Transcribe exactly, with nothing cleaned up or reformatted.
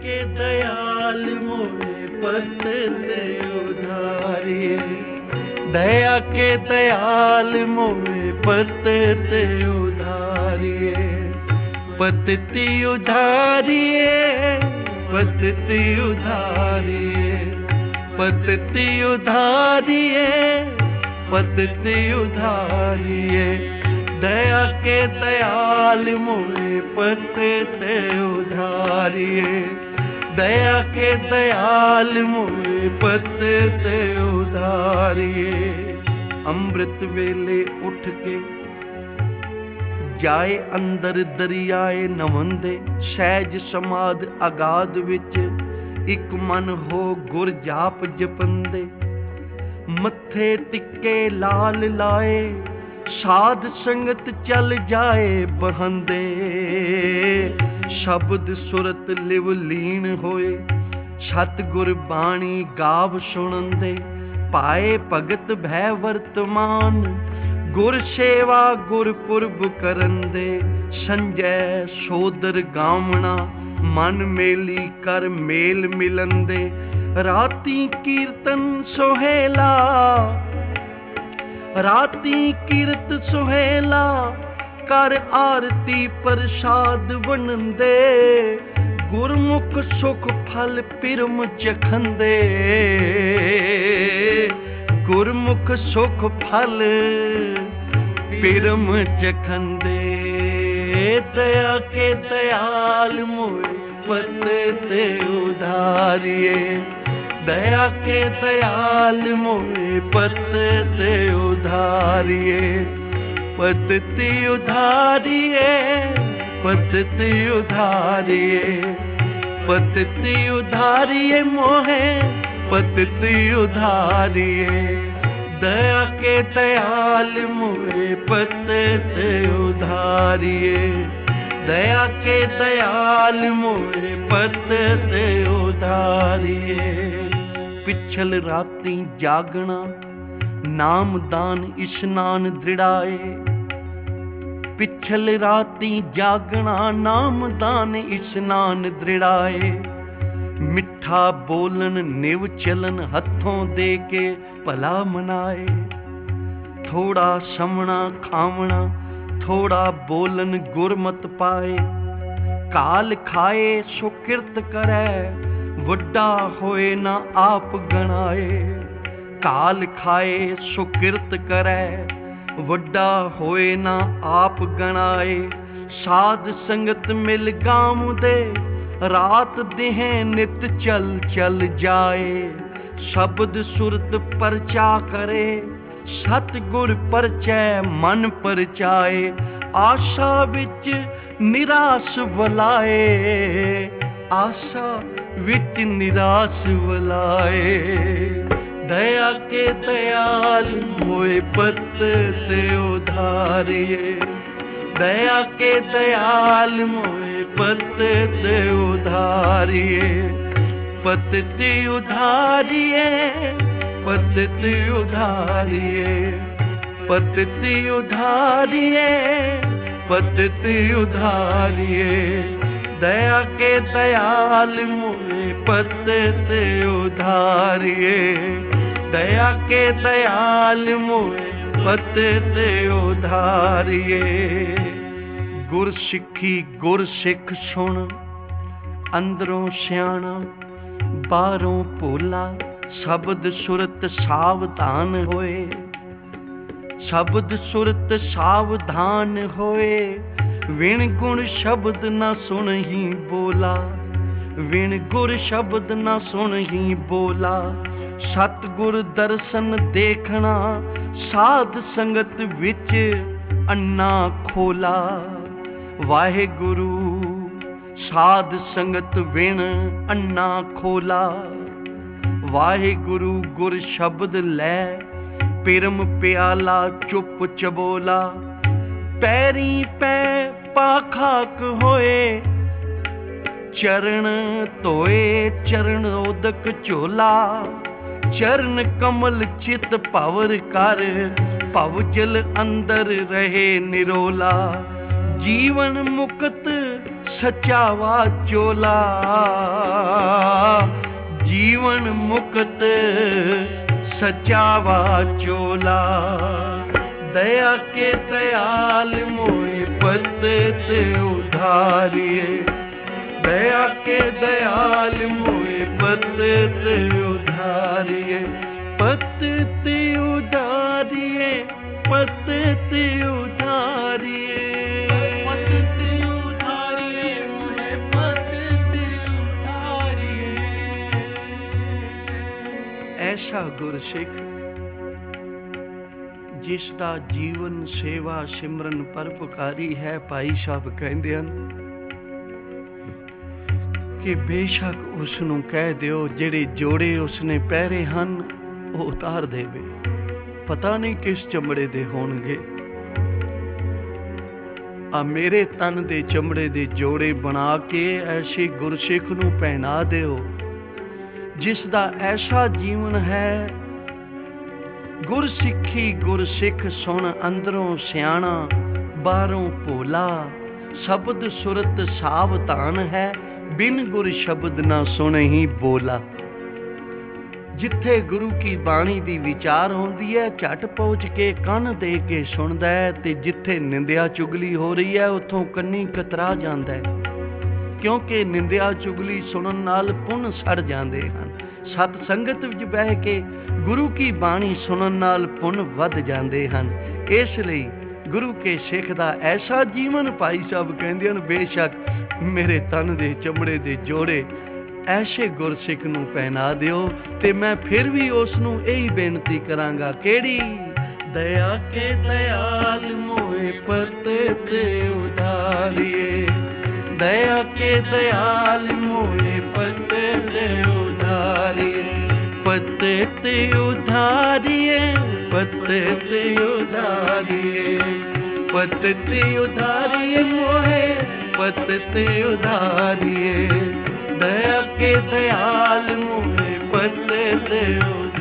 के दयाल मोहे पत ते उधारिए, दया के दयाल मोहे पत ते उधारिए, पतति उधारिए, पतति उधारिए, पतति उधारिए, पतति उधारिए, दया के दयाल मोहे पत ते उधारिए, दया के दयाल मोहे पत ते उधारिए। अमृत वेले उठ के जाए अंदर दरियाए नवंदे, सहज समाध अगाध विच इक मन हो गुर जाप जपंदे, मत्थे टिक्के लाल लाए साध संगत चल जाए बहंदे, शब्द सुरत लिव लीन होए सतगुर बाणी गाव सुनंदे, पाए भगत भै वर्तमान गुर सेवा गुरपुरब करंदे, संजय सोदर गावना मन मेली कर मेल मिलंदे, राती कीर्तन सोहेला, राती कीरत सुहेला कर आरती प्रसाद बनंदे, गुरमुख सुख फल पिरम चखंदे, गुरमुख सुख फल पिरम चखंदे, दया के दयाल मोहे पत ते उधारिए, दया के दयाल मोहे पत ते उधारिए, पतति उधारिए, पतति उधारिए, पतति उधारिए मोहे पतति उधारिए, दया के दयाल मोहे पत ते उधारिए, दया के दयाल मोहे पत ते उधारिए। पिछल राती जागना नाम दान इशनान दृढ़ाए, पिछल राती जागना नाम दान इशनान दृढ़ाए, मिठा बोलन निव चलन हथों दे के भला मनाए, थोड़ा समना खावना थोड़ा बोलन गुरमत पाए, काल खाए सो किरत करे वड्डा होए ना आप गणाए, काल खाए सो किरत करे वड्डा होए ना आप गणाए, साध संगत मिल गाम दे रात देह नित चल चल जाए, शब्द सुरत परचा करे सतगुर परचै मन परचाए, आशा विच निराश वलाए, आशा विच निराश वलाए, दया के दयाल मोहे पत ते उधारिए, दया के दयाल मोहे पत ते उधारिए, पतति उधारिए, पतति उधारिए, पतति उधारिए, पतति उधारिए, दया के दयाल मोहे पत ते उधारिए, दया के दयाल मोहे पत ते उधारिए। गुर सिੱਖੀ गुर सिख सुन, अंदरों सियाणा बाहरों भोला, शब्द सुरत सावधान होए, शब्द सुरत सावधान होए, विण गुण शब्द न सुन ही बोला, विण गुर शब्द न सुन ही बोला, सतगुर दर्शन देखना साध संगत विच अन्ना खोला, वाहेगुरु साध संगत विण अन्ना खोला, वाहेगुरु गुर शब्द लै पिरम प्याला चुप चबोला, पैरी पै पाखाक होए, चरण धोए चरण उदक झोला, चरण कमल चित भवर कर, भव जल अंदर रहे निरोला, जीवन मुक्त सच्चा वाचोला, जीवन मुक्त सच्चा वाचोला। दया के दयाल मोए पतित उधारिये, दया के दयाल मोए पतित उधारिये, पतित उधारिये, पतित उधारिये, पतित उधारिये मोए पतित उधारिये। ऐसा गुरसिख जिस दा जीवन सेवा सिमरन परोपकारी है। भाई साहब कहते हैं कि बेशक उसनों कह दिओ जेड़े जोड़े उसने पहरे हन वो उतार देवे, पता नहीं किस चमड़े दे होणगे। आ मेरे तन दे चमड़े दे जोड़े बना के ऐसे गुरसिख नूं पहना दिओ जिस दा ऐसा जीवन है। गुरसिखी गुरसिख सुन अंदरों सियाणा बाहरों भोला, शब्द सुरत सावधान है, बिन गुर शब्द ना सुने ही बोला। जिथे गुरु की बाणी दी विचार होंदी है झट पहुँच के कन दे के सुनदा है, ते जिथे निंदिया चुगली हो रही है उथों कन्नी कतरा जांदा है, क्योंकि निंदिया चुगली सुनन नाल पुन सड़ जांदे हन। सत संगत विच बह के गुरु की बाणी सुनन नाल पुन वध जांदे हन। इसलिए गुरु के सिख दा ऐसा जीवन भाई साहब कहंदे हन, बेशक मेरे तन दे चमड़े दे जोड़े ऐसे गुरसिख नूं पहना दिओ। ते मैं फिर भी उस नूं यही बेनती करांगा, केड़ी? दया के दयाल मोए पतित उधारिये, दया के दयाल मोए पतित उधारिये, पतित उधारिये, पतित उधारिये, पतित उधारिये मोहे पतित उधारिये, दया के दयाल मोहे पतित उधारिये।